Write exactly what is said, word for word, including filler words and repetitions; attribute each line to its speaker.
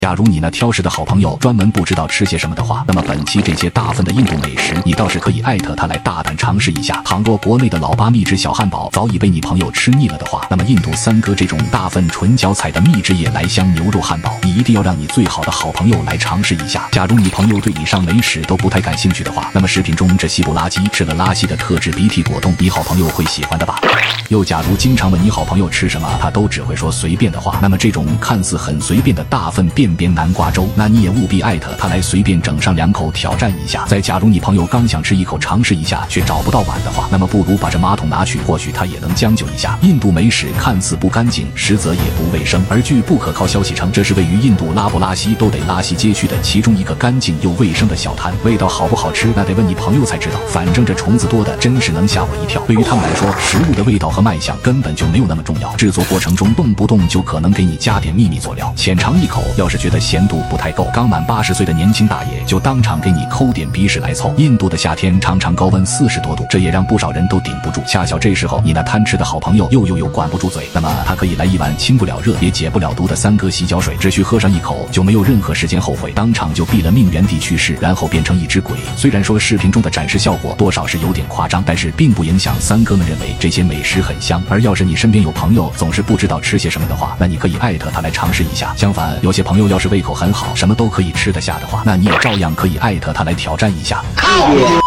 Speaker 1: 假如你那挑食的好朋友专门不知道吃些什么的话，那么本期这些大份的印度美食，你倒是可以艾特他来大胆尝试一下。倘若国内的老八秘制小汉堡早已被你朋友吃腻了的话，那么印度三哥这种大份纯脚踩的秘制野来香牛肉汉堡，你一定要让你最好的好朋友来尝试一下。假如你朋友对以上美食都不太感兴趣的话，那么视频中这西部垃圾吃了拉稀的特制鼻涕果冻，你好朋友会喜欢的吧？又假如经常问你好朋友吃什么，他都只会说随便的话，那么这种看似很随便的大份便便南瓜粥，那你也务必艾特他来随便整上两口挑战一下。再假如你朋友刚想吃一口尝试一下却找不到碗的话，那么不如把这马桶拿去，或许他也能将就一下。印度美食看似不干净，实则也不卫生，而据不可靠消息称，这是位于印度拉布拉西都得拉稀街区的其中一个干净又卫生的小摊。味道好不好吃，那得问你朋友才知道，反正这虫子多的真是能吓我一跳。对于他们来说，食物的味道和卖相根本就没有那么重要，制作过程中动不动就可能给你加点秘密佐料，浅尝一口，要是觉得咸度不太够，刚满八十岁的年轻大爷就当场给你抠点鼻屎来凑。印度的夏天常常高温四十多度，这也让不少人都顶不住。恰巧这时候你那贪吃的好朋友又又又管不住嘴，那么他可以来一碗清不了热也解不了毒的三哥洗脚水，只需喝上一口就没有任何时间后悔，当场就毙了命，原地去世，然后变成一只鬼。虽然说视频中的展示效果多少是有点夸张，但是并不影响三哥们认为这些美食很香。而要是你身边有朋友总是不知道吃些什么的话，那你可以艾特他来尝试一下。相反，有些朋友要是胃口很好，什么都可以吃得下的话，那你也照样可以艾特他来挑战一下。